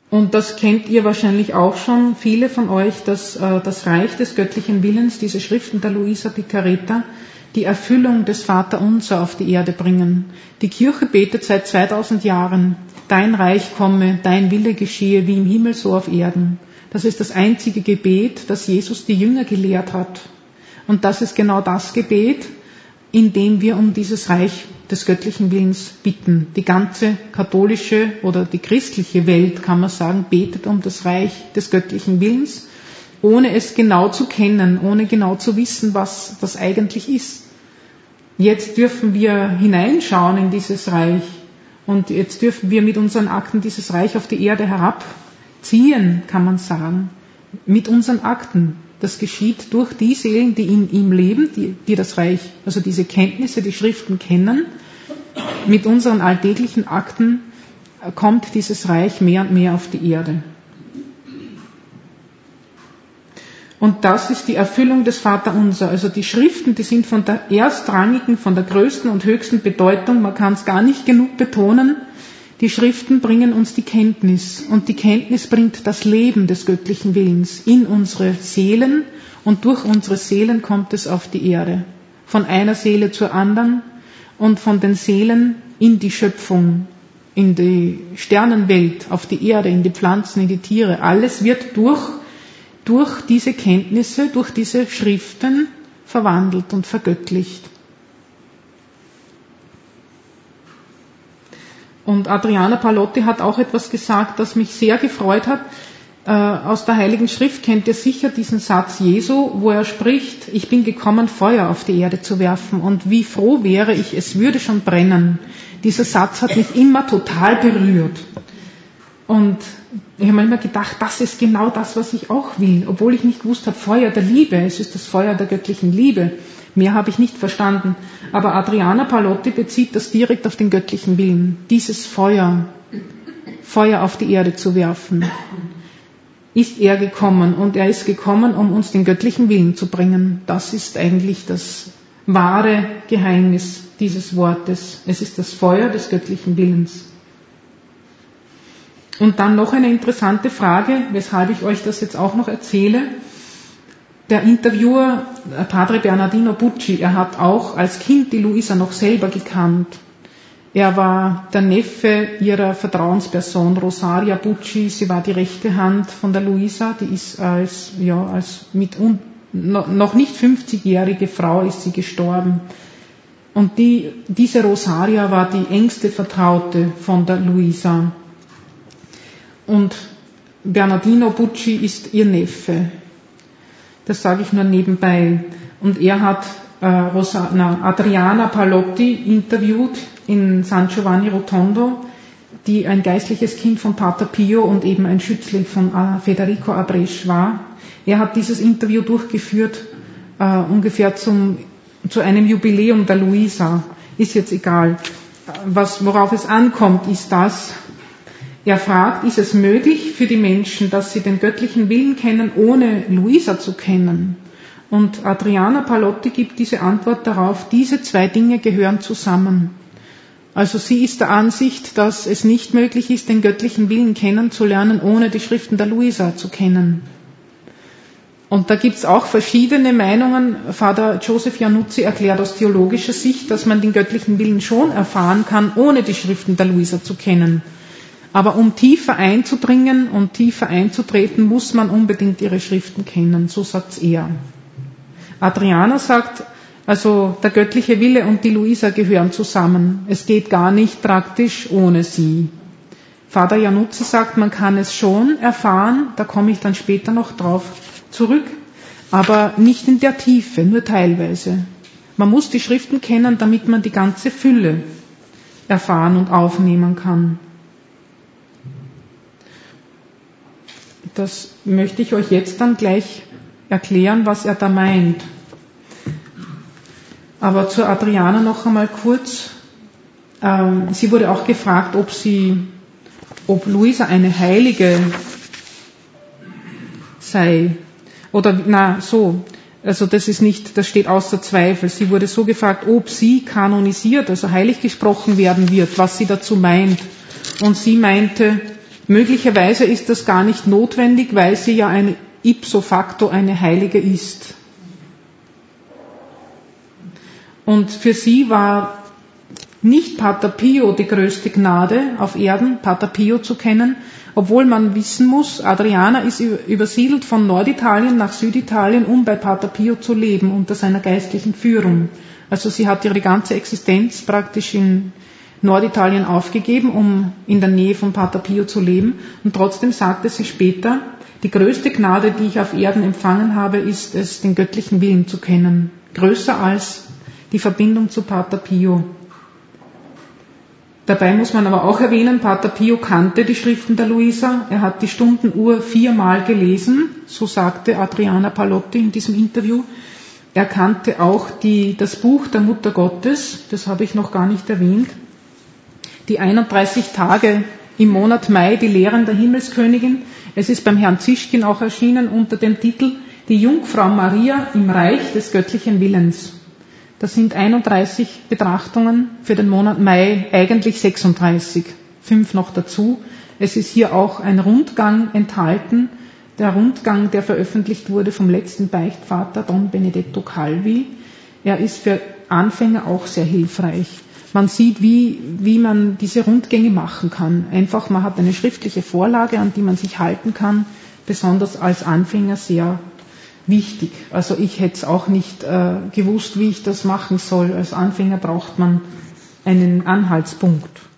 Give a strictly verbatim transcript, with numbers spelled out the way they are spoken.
Und das kennt ihr wahrscheinlich auch schon, viele von euch, dass äh, das Reich des göttlichen Willens, diese Schriften der Luisa Piccarreta, die Erfüllung des Vaterunser auf die Erde bringen. Die Kirche betet seit zweitausend Jahren, dein Reich komme, dein Wille geschehe, wie im Himmel so auf Erden. Das ist das einzige Gebet, das Jesus die Jünger gelehrt hat. Und das ist genau das Gebet, in dem wir um dieses Reich des göttlichen Willens bitten. Die ganze katholische oder die christliche Welt, kann man sagen, betet um das Reich des göttlichen Willens, ohne es genau zu kennen, ohne genau zu wissen, was das eigentlich ist. Jetzt dürfen wir hineinschauen in dieses Reich und jetzt dürfen wir mit unseren Akten dieses Reich auf die Erde herabziehen, kann man sagen, mit unseren Akten. Das geschieht durch die Seelen, die in ihm leben, die, die das Reich, also diese Kenntnisse, die Schriften kennen. Mit unseren alltäglichen Akten kommt dieses Reich mehr und mehr auf die Erde. Und das ist die Erfüllung des Vaterunser. Also die Schriften, die sind von der erstrangigen, von der größten und höchsten Bedeutung. Man kann es gar nicht genug betonen. Die Schriften bringen uns die Kenntnis. Und die Kenntnis bringt das Leben des göttlichen Willens in unsere Seelen. Und durch unsere Seelen kommt es auf die Erde. Von einer Seele zur anderen und von den Seelen in die Schöpfung, in die Sternenwelt, auf die Erde, in die Pflanzen, in die Tiere. Alles wird durch durch diese Kenntnisse, durch diese Schriften verwandelt und vergöttlicht. Und Adriana Palotti hat auch etwas gesagt, das mich sehr gefreut hat. Äh, aus der Heiligen Schrift kennt ihr sicher diesen Satz Jesu, wo er spricht, ich bin gekommen, Feuer auf die Erde zu werfen und wie froh wäre ich, es würde schon brennen. Dieser Satz hat mich immer total berührt. Und ich habe mir immer gedacht, das ist genau das, was ich auch will, obwohl ich nicht gewusst habe, Feuer der Liebe, es ist das Feuer der göttlichen Liebe. Mehr habe ich nicht verstanden. Aber Adriana Palotti bezieht das direkt auf den göttlichen Willen. Dieses Feuer, Feuer auf die Erde zu werfen, ist er gekommen. Und er ist gekommen, um uns den göttlichen Willen zu bringen. Das ist eigentlich das wahre Geheimnis dieses Wortes. Es ist das Feuer des göttlichen Willens. Und dann noch eine interessante Frage, weshalb ich euch das jetzt auch noch erzähle. Der Interviewer, Padre Bernardino Bucci, er hat auch als Kind die Luisa noch selber gekannt. Er war der Neffe ihrer Vertrauensperson Rosaria Bucci. Sie war die rechte Hand von der Luisa. Die ist als, ja, als mit un, noch nicht fünfzigjährige Frau ist sie gestorben. Und die, diese Rosaria war die engste Vertraute von der Luisa. Und Bernardino Bucci ist ihr Neffe. Das sage ich nur nebenbei. Und er hat äh, Rosa, na, Adriana Palotti interviewt in San Giovanni Rotondo, die ein geistliches Kind von Pater Pio und eben ein Schützling von äh, Federico Abresch war. Er hat dieses Interview durchgeführt, äh, ungefähr zum, zu einem Jubiläum der Luisa. Ist jetzt egal. Was, worauf es ankommt, ist das. Er fragt, ist es möglich für die Menschen, dass sie den göttlichen Willen kennen, ohne Luisa zu kennen? Und Adriana Palotti gibt diese Antwort darauf, diese zwei Dinge gehören zusammen. Also sie ist der Ansicht, dass es nicht möglich ist, den göttlichen Willen kennenzulernen, ohne die Schriften der Luisa zu kennen. Und da gibt es auch verschiedene Meinungen. Vater Joseph Januzzi erklärt aus theologischer Sicht, dass man den göttlichen Willen schon erfahren kann, ohne die Schriften der Luisa zu kennen. Aber um tiefer einzudringen und tiefer einzutreten, muss man unbedingt ihre Schriften kennen, so sagt's er. Adriana sagt, also der göttliche Wille und die Luisa gehören zusammen. Es geht gar nicht praktisch ohne sie. Vater Januzzi sagt, man kann es schon erfahren, da komme ich dann später noch drauf zurück, aber nicht in der Tiefe, nur teilweise. Man muss die Schriften kennen, damit man die ganze Fülle erfahren und aufnehmen kann. Das möchte ich euch jetzt dann gleich erklären, was er da meint. Aber zur Adriana noch einmal kurz. Ähm, sie wurde auch gefragt, ob sie, ob Luisa eine Heilige sei. Oder, na, so. Also das ist nicht, das steht außer Zweifel. Sie wurde so gefragt, ob sie kanonisiert, also heilig gesprochen werden wird, was sie dazu meint. Und sie meinte, Möglicherweise ist das gar nicht notwendig, weil sie ja eine ipso facto eine Heilige ist. Und für sie war nicht Pater Pio die größte Gnade auf Erden, Pater Pio zu kennen, obwohl man wissen muss, Adriana ist übersiedelt von Norditalien nach Süditalien, um bei Pater Pio zu leben, unter seiner geistlichen Führung. Also sie hat ihre ganze Existenz praktisch in Norditalien aufgegeben, um in der Nähe von Pater Pio zu leben. Und trotzdem sagte sie später, die größte Gnade, die ich auf Erden empfangen habe, ist es, den göttlichen Willen zu kennen. Größer als die Verbindung zu Pater Pio. Dabei muss man aber auch erwähnen, Pater Pio kannte die Schriften der Luisa. Er hat die Stundenuhr viermal gelesen, so sagte Adriana Palotti in diesem Interview. Er kannte auch die, das Buch der Mutter Gottes, das habe ich noch gar nicht erwähnt. Die einunddreißig Tage im Monat Mai, die Lehren der Himmelskönigin. Es ist beim Herrn Zischkin auch erschienen unter dem Titel Die Jungfrau Maria im Reich des göttlichen Willens. Das sind einunddreißig Betrachtungen für den Monat Mai, eigentlich sechsunddreißig, fünf noch dazu. Es ist hier auch ein Rundgang enthalten, der Rundgang, der veröffentlicht wurde vom letzten Beichtvater Don Benedetto Calvi. Er ist für Anfänger auch sehr hilfreich. Man sieht, wie, wie man diese Rundgänge machen kann. Einfach, man hat eine schriftliche Vorlage, an die man sich halten kann, besonders als Anfänger sehr wichtig. Also ich hätte es auch nicht äh, gewusst, wie ich das machen soll. Als Anfänger braucht man einen Anhaltspunkt.